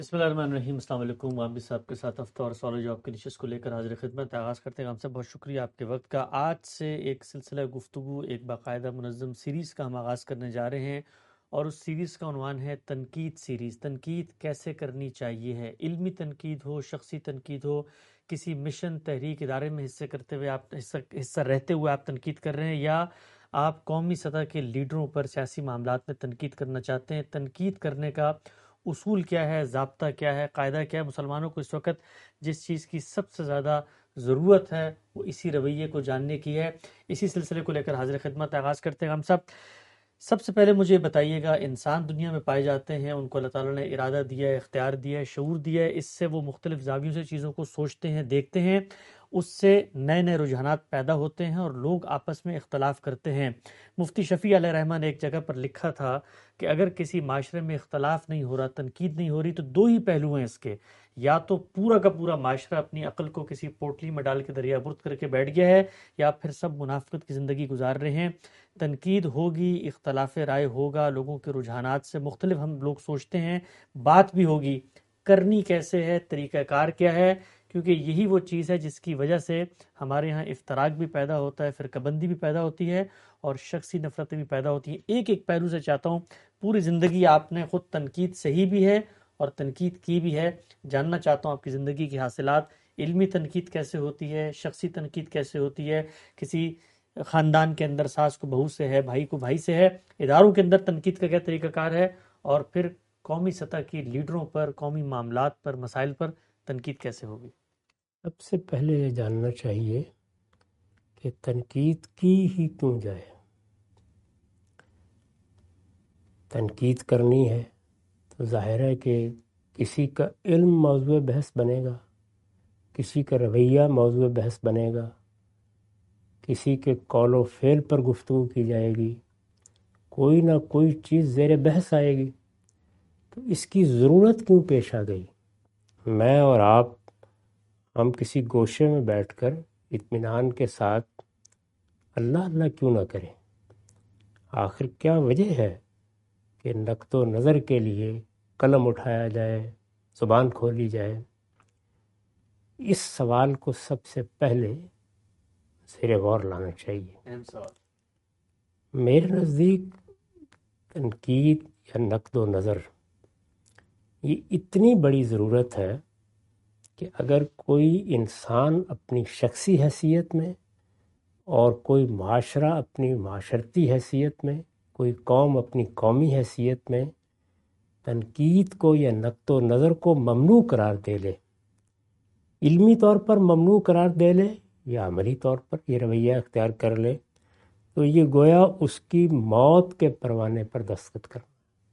بسم اللہ الرحمن الرحیم۔ السلام علیکم۔ عامر صاحب کے ساتھ ہفتہ اور سوال و جواب کی نشست کو لے کر حاضر خدمت آغاز کرتے ہیں۔ ہم سے بہت شکریہ آپ کے وقت کا۔ آج سے ایک سلسلہ گفتگو، ایک باقاعدہ منظم سیریز کا ہم آغاز کرنے جا رہے ہیں، اور اس سیریز کا عنوان ہے تنقید سیریز۔ تنقید کیسے کرنی چاہیے ہے، علمی تنقید ہو، شخصی تنقید ہو، کسی مشن تحریک ادارے میں حصہ رہتے ہوئے آپ تنقید کر رہے ہیں، یا آپ قومی سطح کے لیڈروں پر سیاسی معاملات میں تنقید کرنا چاہتے ہیں۔ تنقید کرنے کا اصول کیا ہے، ضابطہ کیا ہے، قاعدہ کیا ہے؟ مسلمانوں کو اس وقت جس چیز کی سب سے زیادہ ضرورت ہے وہ اسی رویے کو جاننے کی ہے۔ اسی سلسلے کو لے کر حاضر خدمت آغاز کرتے ہیں۔ ہم سب سے پہلے مجھے بتائیے گا، انسان دنیا میں پائے جاتے ہیں، ان کو اللہ تعالیٰ نے ارادہ دیا ہے، اختیار دیا ہے، شعور دیا ہے، اس سے وہ مختلف زاویوں سے چیزوں کو سوچتے ہیں، دیکھتے ہیں، اس سے نئے نئے رجحانات پیدا ہوتے ہیں اور لوگ آپس میں اختلاف کرتے ہیں۔ مفتی شفیع علیہ رحمہ نے ایک جگہ پر لکھا تھا کہ اگر کسی معاشرے میں اختلاف نہیں ہو رہا، تنقید نہیں ہو رہی، تو دو ہی پہلو ہیں اس کے: یا تو پورا کا پورا معاشرہ اپنی عقل کو کسی پوٹلی میں ڈال کے دریا برد کر کے بیٹھ گیا ہے، یا پھر سب منافقت کی زندگی گزار رہے ہیں۔ تنقید ہوگی، اختلاف رائے ہوگا، لوگوں کے رجحانات سے مختلف ہم لوگ سوچتے ہیں، بات بھی ہوگی، کرنی کیسے ہے، طریقہ کار کیا ہے؟ کیونکہ یہی وہ چیز ہے جس کی وجہ سے ہمارے ہاں افتراق بھی پیدا ہوتا ہے، فرقہ بندی بھی پیدا ہوتی ہے، اور شخصی نفرتیں بھی پیدا ہوتی ہیں۔ ایک ایک پہلو سے چاہتا ہوں پوری زندگی آپ نے خود تنقید صحیح بھی ہے اور تنقید کی بھی ہے، جاننا چاہتا ہوں آپ کی زندگی کی حاصلات۔ علمی تنقید کیسے ہوتی ہے، شخصی تنقید کیسے ہوتی ہے، کسی خاندان کے اندر ساس کو بہو سے ہے، بھائی کو بھائی سے ہے، اداروں کے اندر تنقید کا کیا طریقہ کار ہے، اور پھر قومی سطح کی لیڈروں پر، قومی معاملات پر، مسائل پر تنقید کیسے ہوگی؟ سب سے پہلے یہ جاننا چاہیے کہ تنقید کی ہی کیوں جائے۔ تنقید کرنی ہے تو ظاہر ہے کہ کسی کا علم موضوع بحث بنے گا، کسی کا رویہ موضوع بحث بنے گا، کسی کے قول و فعل پر گفتگو کی جائے گی، کوئی نہ کوئی چیز زیر بحث آئے گی۔ تو اس کی ضرورت کیوں پیش آ گئی؟ میں اور آپ، ہم کسی گوشے میں بیٹھ کر اطمینان کے ساتھ اللہ اللہ کیوں نہ کریں؟ آخر کیا وجہ ہے کہ نقد و نظر کے لیے قلم اٹھایا جائے، زبان کھولی جائے؟ اس سوال کو سب سے پہلے زیر غور لانا چاہیے۔ اہم سوال۔ میرے نزدیک تنقید یا نقد و نظر یہ اتنی بڑی ضرورت ہے کہ اگر کوئی انسان اپنی شخصی حیثیت میں، اور کوئی معاشرہ اپنی معاشرتی حیثیت میں، کوئی قوم اپنی قومی حیثیت میں تنقید کو یا نقد و نظر کو ممنوع قرار دے لے، علمی طور پر ممنوع قرار دے لے یا عملی طور پر یہ رویہ اختیار کر لے، تو یہ گویا اس کی موت کے پروانے پر دستخط کرنا۔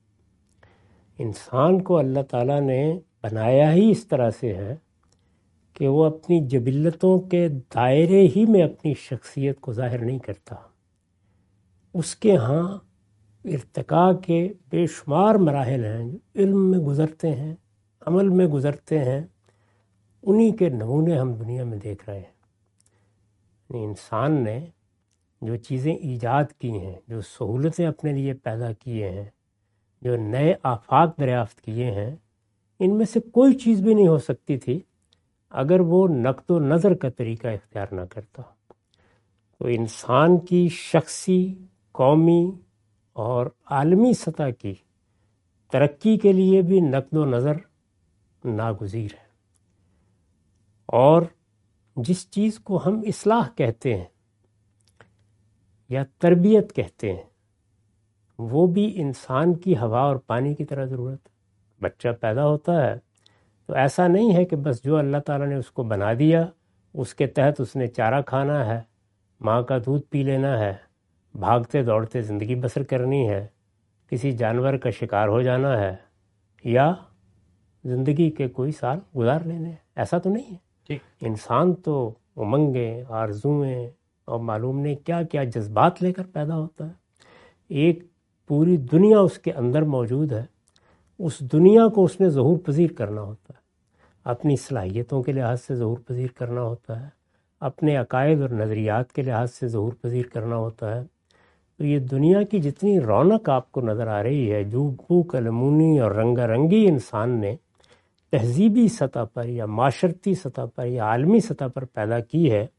انسان کو اللہ تعالیٰ نے بنایا ہی اس طرح سے ہے کہ وہ اپنی جبلتوں کے دائرے ہی میں اپنی شخصیت کو ظاہر نہیں کرتا۔ اس کے ہاں ارتقاء کے بے شمار مراحل ہیں جو علم میں گزرتے ہیں، عمل میں گزرتے ہیں، انہی کے نمونے ہم دنیا میں دیکھ رہے ہیں۔ یعنی انسان نے جو چیزیں ایجاد کی ہیں، جو سہولتیں اپنے لیے پیدا کیے ہیں، جو نئے آفاق دریافت کیے ہیں، ان میں سے کوئی چیز بھی نہیں ہو سکتی تھی اگر وہ نقد و نظر کا طریقہ اختیار نہ کرتا۔ تو انسان کی شخصی، قومی اور عالمی سطح کی ترقی کے لیے بھی نقد و نظر ناگزیر ہے۔ اور جس چیز کو ہم اصلاح کہتے ہیں یا تربیت کہتے ہیں، وہ بھی انسان کی ہوا اور پانی کی طرح ضرورت ہے۔ بچہ پیدا ہوتا ہے تو ایسا نہیں ہے کہ بس جو اللہ تعالیٰ نے اس کو بنا دیا اس کے تحت اس نے چارہ کھانا ہے، ماں کا دودھ پی لینا ہے، بھاگتے دوڑتے زندگی بسر کرنی ہے، کسی جانور کا شکار ہو جانا ہے، یا زندگی کے کوئی سال گزار لینے ہیں۔ ایسا تو نہیں ہے۔ ٹھیک۔ انسان تو امنگیں، آرزویں اور معلوم نہیں کیا کیا جذبات لے کر پیدا ہوتا ہے۔ ایک پوری دنیا اس کے اندر موجود ہے، اس دنیا کو اس نے ظہور پذیر کرنا ہوتا ہے، اپنی صلاحیتوں کے لحاظ سے ظہور پذیر کرنا ہوتا ہے، اپنے عقائد اور نظریات کے لحاظ سے ظہور پذیر کرنا ہوتا ہے۔ تو یہ دنیا کی جتنی رونق آپ کو نظر آ رہی ہے، جو بو کلمونی اور رنگا رنگی انسان نے تہذیبی سطح پر یا معاشرتی سطح پر یا عالمی سطح پر پیدا کی ہے،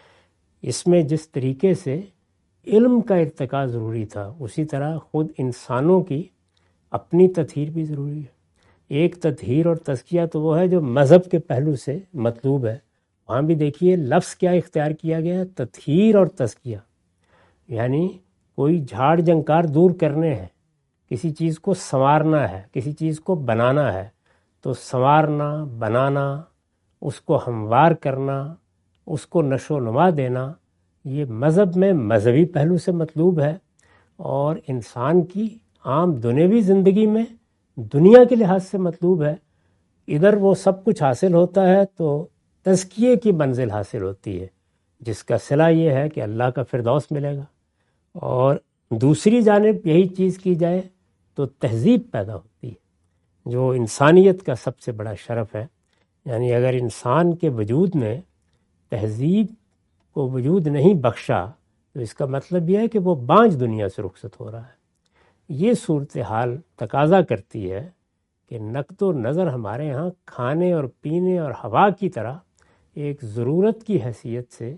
اس میں جس طریقے سے علم کا ارتقاء ضروری تھا، اسی طرح خود انسانوں کی اپنی تطہیر بھی ضروری ہے۔ ایک تطہیر اور تزکیہ تو وہ ہے جو مذہب کے پہلو سے مطلوب ہے، وہاں بھی دیکھیے لفظ کیا اختیار کیا گیا ہے، تطہیر اور تزکیہ، یعنی کوئی جھاڑ جھنکار دور کرنے ہیں، کسی چیز کو سنوارنا ہے، کسی چیز کو بنانا ہے، تو سنوارنا، بنانا، اس کو ہموار کرنا، اس کو نشو و نما دینا، یہ مذہب میں مذہبی پہلو سے مطلوب ہے، اور انسان کی عام دنیوی زندگی میں دنیا کے لحاظ سے مطلوب ہے۔ ادھر وہ سب کچھ حاصل ہوتا ہے تو تزکیے کی منزل حاصل ہوتی ہے، جس کا صلہ یہ ہے کہ اللہ کا فردوس ملے گا، اور دوسری جانب یہی چیز کی جائے تو تہذیب پیدا ہوتی ہے، جو انسانیت کا سب سے بڑا شرف ہے۔ یعنی اگر انسان کے وجود میں تہذیب کو وجود نہیں بخشا تو اس کا مطلب یہ ہے کہ وہ بانج دنیا سے رخصت ہو رہا ہے۔ یہ صورتحال تقاضا کرتی ہے کہ نقد و نظر ہمارے ہاں کھانے اور پینے اور ہوا کی طرح ایک ضرورت کی حیثیت سے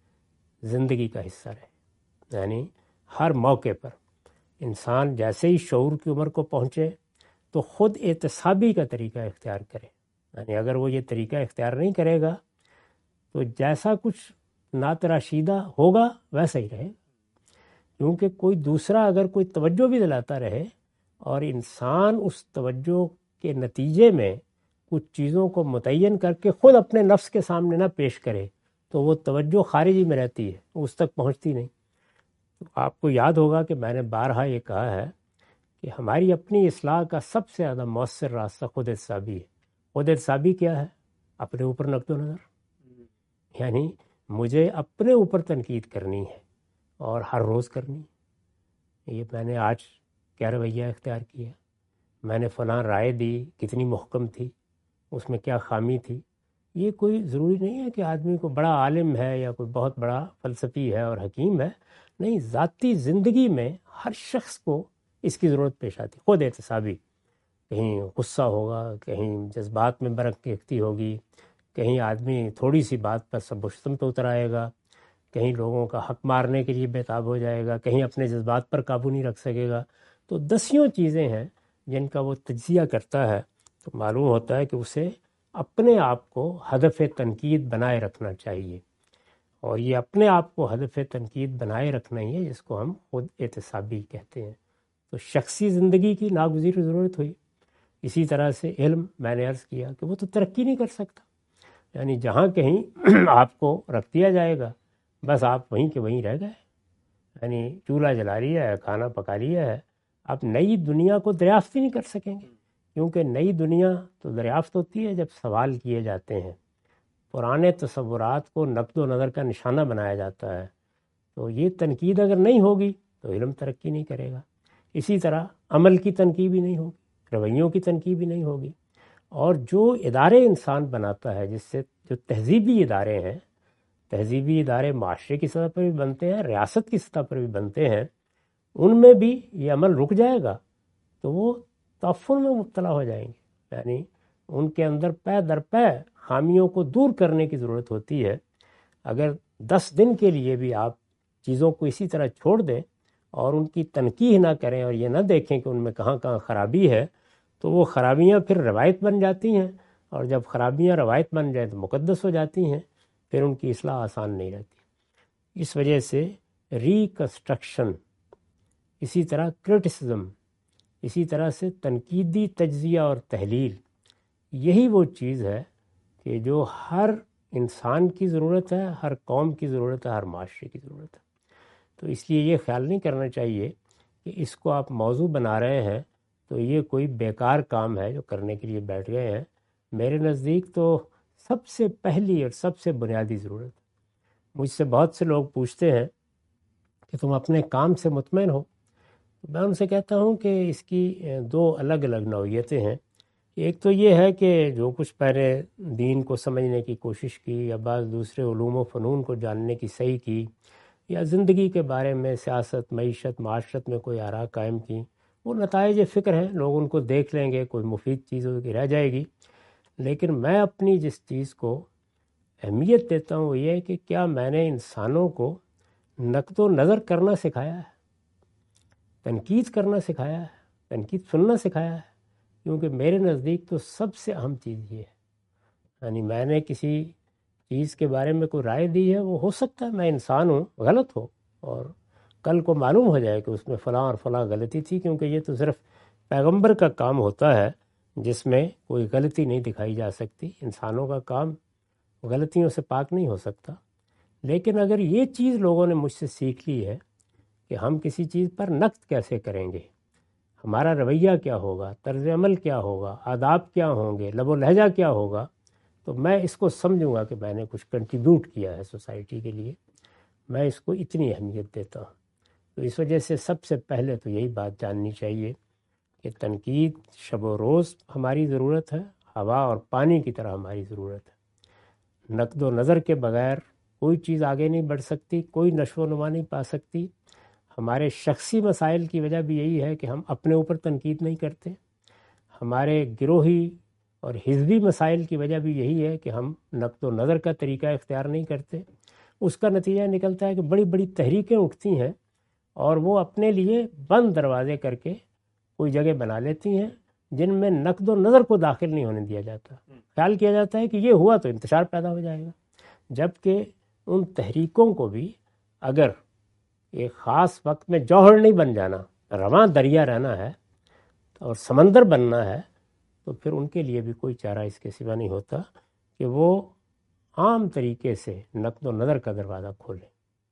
زندگی کا حصہ رہے، یعنی ہر موقع پر انسان جیسے ہی شعور کی عمر کو پہنچے تو خود احتسابی کا طریقہ اختیار کرے، یعنی اگر وہ یہ طریقہ اختیار نہیں کرے گا تو جیسا کچھ ناتراشیدہ ہوگا ویسا ہی رہے، کیونکہ کوئی دوسرا اگر کوئی توجہ بھی دلاتا رہے اور انسان اس توجہ کے نتیجے میں کچھ چیزوں کو متعین کر کے خود اپنے نفس کے سامنے نہ پیش کرے تو وہ توجہ خارجی میں رہتی ہے، اس تک پہنچتی نہیں۔ تو آپ کو یاد ہوگا کہ میں نے بارہا یہ کہا ہے کہ ہماری اپنی اصلاح کا سب سے زیادہ مؤثر راستہ خود احتسابی ہے۔ خود احتسابی کیا ہے؟ اپنے اوپر نقد و نظر، یعنی مجھے اپنے اوپر تنقید کرنی ہے اور ہر روز کرنی ہے۔ یہ میں نے آج کیا رویہ اختیار کیا، میں نے فلاں رائے دی کتنی محکم تھی، اس میں کیا خامی تھی۔ یہ کوئی ضروری نہیں ہے کہ آدمی کو بڑا عالم ہے یا کوئی بہت بڑا فلسفی ہے اور حکیم ہے، نہیں، ذاتی زندگی میں ہر شخص کو اس کی ضرورت پیش آتی۔ خود احتسابی، کہیں غصہ ہوگا، کہیں جذبات میں برکتی ہوگی، کہیں آدمی تھوڑی سی بات پر سب و شتم پہ اتر آئے گا، کہیں لوگوں کا حق مارنے کے لیے بے تاب ہو جائے گا، کہیں اپنے جذبات پر قابو نہیں رکھ سکے گا۔ تو دسیوں چیزیں ہیں جن کا وہ تجزیہ کرتا ہے، تو معلوم ہوتا ہے کہ اسے اپنے آپ کو ہدف تنقید بنائے رکھنا چاہیے، اور یہ اپنے آپ کو ہدف تنقید بنائے رکھنا ہی ہے جس کو ہم خود احتسابی کہتے ہیں۔ تو شخصی زندگی کی ناگزیر ضرورت ہوئی۔ اسی طرح سے علم، میں نے عرض کیا کہ وہ تو ترقی نہیں کر سکتا، یعنی جہاں کہیں آپ کو رکھ دیا جائے گا بس آپ وہیں کے وہیں رہ گئے، یعنی چولہا جلا لیا ہے، کھانا پکا لیا ہے، آپ نئی دنیا کو دریافت ہی نہیں کر سکیں گے، کیونکہ نئی دنیا تو دریافت ہوتی ہے جب سوال کیے جاتے ہیں، پرانے تصورات کو نقد و نظر کا نشانہ بنایا جاتا ہے۔ تو یہ تنقید اگر نہیں ہوگی تو علم ترقی نہیں کرے گا۔ اسی طرح عمل کی تنقید بھی نہیں ہوگی، رویوں کی تنقید بھی نہیں ہوگی، اور جو ادارے انسان بناتا ہے، جس سے جو تہذیبی ادارے ہیں، تہذیبی ادارے معاشرے کی سطح پر بھی بنتے ہیں، ریاست کی سطح پر بھی بنتے ہیں، ان میں بھی یہ عمل رک جائے گا تو وہ تعفن میں مبتلا ہو جائیں گے، یعنی ان کے اندر پے در پے خامیوں کو دور کرنے کی ضرورت ہوتی ہے۔ اگر 10 دن کے لیے بھی آپ چیزوں کو اسی طرح چھوڑ دیں اور ان کی تنقیح نہ کریں اور یہ نہ دیکھیں کہ ان میں کہاں کہاں خرابی ہے، تو وہ خرابیاں پھر روایت بن جاتی ہیں، اور جب خرابیاں روایت بن جائیں تو مقدس ہو جاتی ہیں، پھر ان کی اصلاح آسان نہیں رہتی۔ اس وجہ سے ریکنسٹرکشن، اسی طرح کرٹیسزم، اسی طرح سے تنقیدی تجزیہ اور تحلیل، یہی وہ چیز ہے کہ جو ہر انسان کی ضرورت ہے، ہر قوم کی ضرورت ہے، ہر معاشرے کی ضرورت ہے۔ تو اس لیے یہ خیال نہیں کرنا چاہیے کہ اس کو آپ موضوع بنا رہے ہیں تو یہ کوئی بیکار کام ہے جو کرنے کے لیے بیٹھ گئے ہیں۔ میرے نزدیک تو سب سے پہلی اور سب سے بنیادی ضرورت، مجھ سے بہت سے لوگ پوچھتے ہیں کہ تم اپنے کام سے مطمئن ہو؟ میں ان سے کہتا ہوں کہ اس کی 2 الگ الگ نوعیتیں ہیں۔ ایک تو یہ ہے کہ جو کچھ پہلے دین کو سمجھنے کی کوشش کی، یا بعض دوسرے علوم و فنون کو جاننے کی صحیح کی، یا زندگی کے بارے میں سیاست، معیشت، معاشرت میں کوئی آراء قائم کی، وہ نتائج فکر ہیں، لوگ ان کو دیکھ لیں گے، کوئی مفید چیز کی رہ جائے گی۔ لیکن میں اپنی جس چیز کو اہمیت دیتا ہوں وہ یہ ہے کہ کیا میں نے انسانوں کو نقد و نظر کرنا سکھایا ہے، تنقید کرنا سکھایا ہے، تنقید سننا سکھایا ہے، کیونکہ میرے نزدیک تو سب سے اہم چیز یہ ہے. یعنی میں نے کسی چیز کے بارے میں کوئی رائے دی ہے، وہ ہو سکتا ہے میں انسان ہوں، غلط ہو، اور کل کو معلوم ہو جائے کہ اس میں فلاں اور فلاں غلطی تھی، کیونکہ یہ تو صرف پیغمبر کا کام ہوتا ہے جس میں کوئی غلطی نہیں دکھائی جا سکتی. انسانوں کا کام غلطیوں سے پاک نہیں ہو سکتا. لیکن اگر یہ چیز لوگوں نے مجھ سے سیکھ لی ہے کہ ہم کسی چیز پر نقد کیسے کریں گے، ہمارا رویہ کیا ہوگا، طرز عمل کیا ہوگا، آداب کیا ہوں گے، لب و لہجہ کیا ہوگا، تو میں اس کو سمجھوں گا کہ میں نے کچھ کنٹریبیوٹ کیا ہے سوسائٹی کے لیے. میں اس کو اتنی اہمیت دیتا ہوں. تو اس وجہ سے سب سے پہلے تو یہی بات جاننی چاہیے کہ تنقید شب و روز ہماری ضرورت ہے، ہوا اور پانی کی طرح ہماری ضرورت ہے. نقد و نظر کے بغیر کوئی چیز آگے نہیں بڑھ سکتی، کوئی نشو و نما نہیں پا سکتی. ہمارے شخصی مسائل کی وجہ بھی یہی ہے کہ ہم اپنے اوپر تنقید نہیں کرتے. ہمارے گروہی اور حزبی مسائل کی وجہ بھی یہی ہے کہ ہم نقد و نظر کا طریقہ اختیار نہیں کرتے. اس کا نتیجہ نکلتا ہے کہ بڑی بڑی تحریکیں اٹھتی ہیں اور وہ اپنے لیے بند دروازے کر کے کوئی جگہ بنا لیتی ہیں جن میں نقد و نظر کو داخل نہیں ہونے دیا جاتا. خیال کیا جاتا ہے کہ یہ ہوا تو انتشار پیدا ہو جائے گا، جبکہ ان تحریکوں کو بھی اگر ایک خاص وقت میں جوہر نہیں بن جانا، رواں دریا رہنا ہے اور سمندر بننا ہے، تو پھر ان کے لیے بھی کوئی چارہ اس کے سوا نہیں ہوتا کہ وہ عام طریقے سے نقد و نظر کا دروازہ کھولیں.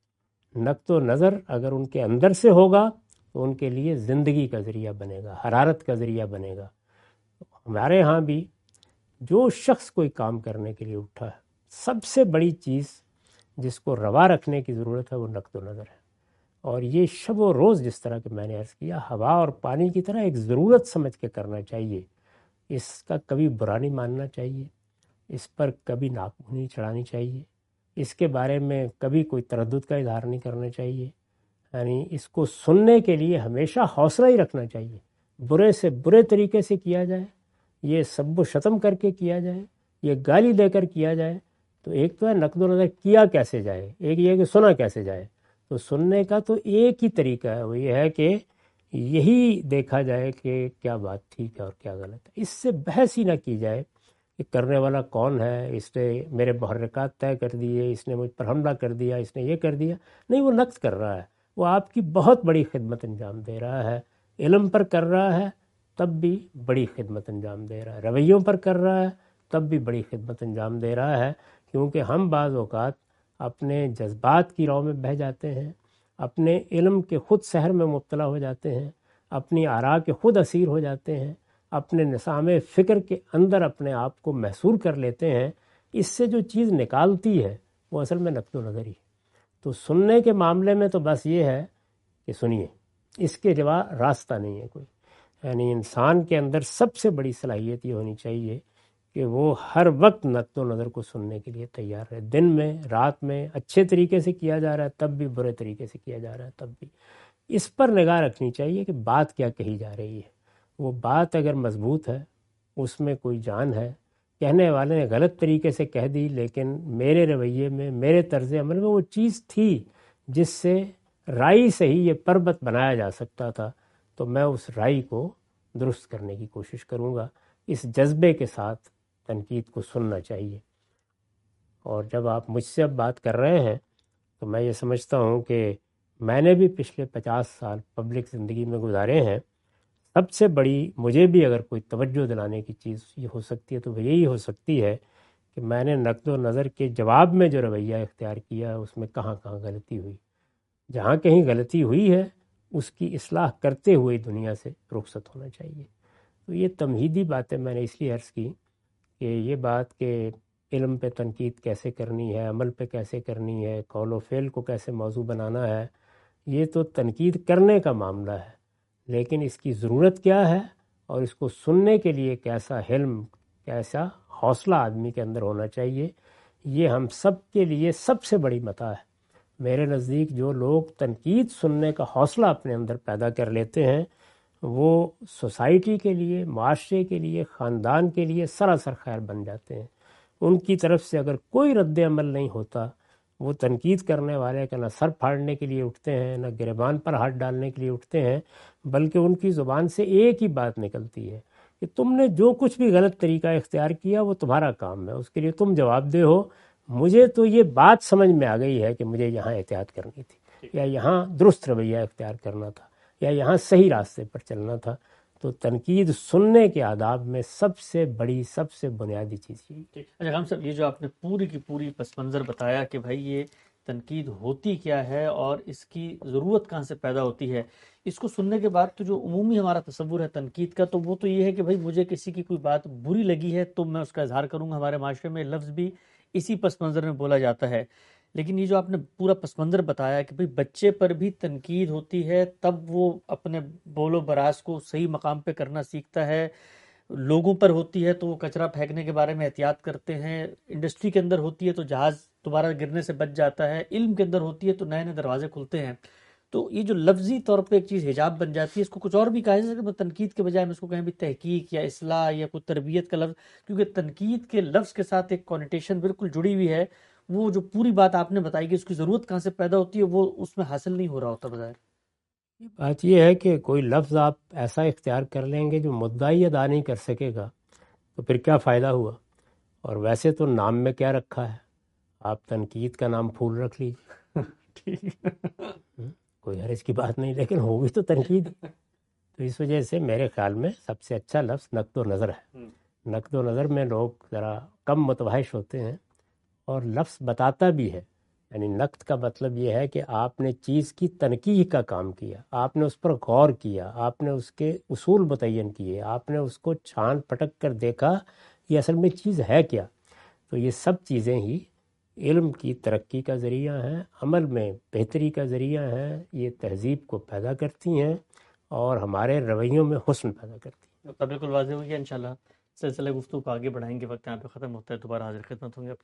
نقد و نظر اگر ان کے اندر سے ہوگا تو ان کے لیے زندگی کا ذریعہ بنے گا، حرارت کا ذریعہ بنے گا. ہمارے ہاں بھی جو شخص کوئی کام کرنے کے لیے اٹھا ہے، سب سے بڑی چیز جس کو روا رکھنے کی ضرورت ہے وہ نقد و نظر ہے. اور یہ شب و روز جس طرح کہ میں نے عرض کیا ہوا اور پانی کی طرح ایک ضرورت سمجھ کے کرنا چاہیے. اس کا کبھی برا نہیں ماننا چاہیے، اس پر کبھی ناک نہیں چڑھانی چاہیے، اس کے بارے میں کبھی کوئی تردد کا اظہار نہیں کرنا چاہیے. یعنی اس کو سننے کے لیے ہمیشہ حوصلہ ہی رکھنا چاہیے. برے سے برے طریقے سے کیا جائے، یہ سب و شتم کر کے کیا جائے، یہ گالی دے کر کیا جائے، تو ایک تو ہے نقد و نظر کیا کیسے جائے، ایک یہ کہ سنا کیسے جائے. تو سننے کا تو ایک ہی طریقہ ہے، وہ یہ ہے کہ یہی دیکھا جائے کہ کیا بات ٹھیک ہے اور کیا غلط ہے. اس سے بحث ہی نہ کی جائے کہ کرنے والا کون ہے، اس نے میرے محرکات طے کر دیے، اس نے مجھ پر حملہ کر دیا، اس نے یہ کر دیا. نہیں، وہ نقد کر رہا ہے، وہ آپ کی بہت بڑی خدمت انجام دے رہا ہے. علم پر کر رہا ہے تب بھی بڑی خدمت انجام دے رہا ہے، رویوں پر کر رہا ہے تب بھی بڑی خدمت انجام دے رہا ہے. کیونکہ ہم بعض اوقات اپنے جذبات کی رو میں بہہ جاتے ہیں، اپنے علم کے خود سحر میں مبتلا ہو جاتے ہیں، اپنی آراء کے خود اسیر ہو جاتے ہیں، اپنے نظام فکر کے اندر اپنے آپ کو محصور کر لیتے ہیں. اس سے جو چیز نکالتی ہے وہ اصل میں نقد و نظر ہی ہے. تو سننے کے معاملے میں تو بس یہ ہے کہ سنیے، اس کے جوا راستہ نہیں ہے کوئی. یعنی انسان کے اندر سب سے بڑی صلاحیت یہ ہونی چاہیے کہ وہ ہر وقت نقد و نظر کو سننے کے لیے تیار ہے. دن میں، رات میں، اچھے طریقے سے کیا جا رہا ہے تب بھی، برے طریقے سے کیا جا رہا ہے تب بھی. اس پر نگاہ رکھنی چاہیے کہ بات کیا کہی جا رہی ہے. وہ بات اگر مضبوط ہے، اس میں کوئی جان ہے، کہنے والے نے غلط طریقے سے کہہ دی لیکن میرے رویے میں، میرے طرز عمل میں وہ چیز تھی جس سے رائی سے ہی یہ پربت بنایا جا سکتا تھا، تو میں اس رائی کو درست کرنے کی کوشش کروں گا. اس جذبے کے ساتھ تنقید کو سننا چاہیے. اور جب آپ مجھ سے اب بات کر رہے ہیں تو میں یہ سمجھتا ہوں کہ میں نے بھی پچھلے 50 سال پبلک زندگی میں گزارے ہیں. سب سے بڑی مجھے بھی اگر کوئی توجہ دلانے کی چیز یہ ہو سکتی ہے تو وہ یہی ہو سکتی ہے کہ میں نے نقد و نظر کے جواب میں جو رویہ اختیار کیا اس میں کہاں کہاں غلطی ہوئی. جہاں کہیں غلطی ہوئی ہے اس کی اصلاح کرتے ہوئے دنیا سے رخصت ہونا چاہیے. تو یہ تمہیدی باتیں میں نے اس لیے عرض کی کہ یہ بات کہ علم پہ تنقید کیسے کرنی ہے، عمل پہ کیسے کرنی ہے، قول و فعل کو کیسے موضوع بنانا ہے، یہ تو تنقید کرنے کا معاملہ ہے. لیکن اس کی ضرورت کیا ہے اور اس کو سننے کے لیے کیسا حلم، کیسا حوصلہ آدمی کے اندر ہونا چاہیے، یہ ہم سب کے لیے سب سے بڑی متاع ہے. میرے نزدیک جو لوگ تنقید سننے کا حوصلہ اپنے اندر پیدا کر لیتے ہیں وہ سوسائٹی کے لیے، معاشرے کے لیے، خاندان کے لیے سراسر خیر بن جاتے ہیں۔ ان کی طرف سے اگر کوئی رد عمل نہیں ہوتا، وہ تنقید کرنے والے کا نہ سر پھاڑنے کے لیے اٹھتے ہیں، نہ گریبان پر ہاتھ ڈالنے کے لیے اٹھتے ہیں، بلکہ ان کی زبان سے ایک ہی بات نکلتی ہے کہ تم نے جو کچھ بھی غلط طریقہ اختیار کیا وہ تمہارا کام ہے، اس کے لیے تم جواب دہ ہو۔ مجھے تو یہ بات سمجھ میں آ گئی ہے کہ مجھے یہاں احتیاط کرنی تھی، یا یہاں درست رویہ اختیار کرنا تھا، یا یہاں صحیح راستے پر چلنا تھا۔ تو تنقید سننے کے آداب میں سب سے بڑی، سب سے بنیادی چیز یہی۔ اچھا غلام صاحب، یہ جو آپ نے پوری کی پوری پس منظر بتایا کہ بھائی یہ تنقید ہوتی کیا ہے اور اس کی ضرورت کہاں سے پیدا ہوتی ہے، اس کو سننے کے بعد تو جو عمومی ہمارا تصور ہے تنقید کا، تو وہ تو یہ ہے کہ بھائی مجھے کسی کی کوئی بات بری لگی ہے تو میں اس کا اظہار کروں گا۔ ہمارے معاشرے میں لفظ بھی اسی پس منظر میں بولا جاتا ہے۔ لیکن یہ جو آپ نے پورا پس منظر بتایا کہ بھئی بچے پر بھی تنقید ہوتی ہے، تب وہ اپنے بول و براز کو صحیح مقام پہ کرنا سیکھتا ہے، لوگوں پر ہوتی ہے تو وہ کچرا پھینکنے کے بارے میں احتیاط کرتے ہیں، انڈسٹری کے اندر ہوتی ہے تو جہاز دوبارہ گرنے سے بچ جاتا ہے، علم کے اندر ہوتی ہے تو نئے نئے دروازے کھلتے ہیں۔ تو یہ جو لفظی طور پہ ایک چیز حجاب بن جاتی ہے، اس کو کچھ اور بھی کہا جائے کہ تنقید کے بجائے ہم اس کو کہیں بھی تحقیق یا اصلاح یا کوئی تربیت کا لفظ، کیونکہ تنقید کے لفظ کے ساتھ ایک کونیٹیشن بالکل جڑی ہوئی ہے۔ وہ جو پوری بات آپ نے بتائی کہ اس کی ضرورت کہاں سے پیدا ہوتی ہے، وہ اس میں حاصل نہیں ہو رہا ہوتا بظاہر۔ بات یہ ہے کہ کوئی لفظ آپ ایسا اختیار کر لیں گے جو مدعی ادا نہیں کر سکے گا، تو پھر کیا فائدہ ہوا؟ اور ویسے تو نام میں کیا رکھا ہے؟ آپ تنقید کا نام پھول رکھ لیجیے، کوئی حرج کی بات نہیں، لیکن ہوگی تو تنقید۔ تو اس وجہ سے میرے خیال میں سب سے اچھا لفظ نقد و نظر ہے۔ نقد و نظر میں لوگ ذرا کم متوحش ہوتے ہیں، اور لفظ بتاتا بھی ہے، یعنی نقد کا مطلب یہ ہے کہ آپ نے چیز کی تنقیح کا کام کیا، آپ نے اس پر غور کیا، آپ نے اس کے اصول متعین کیے، آپ نے اس کو چھان پٹک کر دیکھا یہ اصل میں چیز ہے کیا۔ تو یہ سب چیزیں ہی علم کی ترقی کا ذریعہ ہیں، عمل میں بہتری کا ذریعہ ہیں، یہ تہذیب کو پیدا کرتی ہیں اور ہمارے رویوں میں حسن پیدا کرتی ہیں۔ بالکل واضح ہو گیا۔ انشاءاللہ سلسلہ گفتگو کو آگے بڑھائیں گے، وقت یہاں پہ ختم ہوتا ہے، دوبارہ حاضر خدمت ہوں گے۔